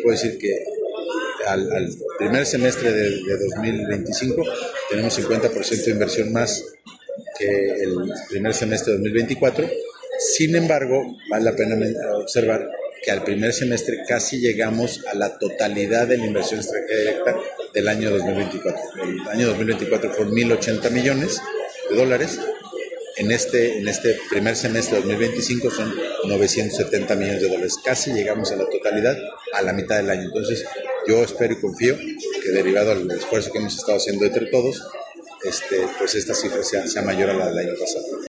puedo decir que al primer semestre de 2025 tenemos 50% de inversión más que el primer semestre de 2024. Sin embargo, vale la pena observar que al primer semestre casi llegamos a la totalidad de la inversión extranjera directa del año 2024. El año 2024 fueron 1,080 millones de dólares. En este primer semestre de 2025 son 970 millones de dólares. Casi llegamos a la totalidad a la mitad del año. Entonces, yo espero y confío que derivado al esfuerzo que hemos estado haciendo entre todos, pues esta cifra sea mayor a la del año pasado.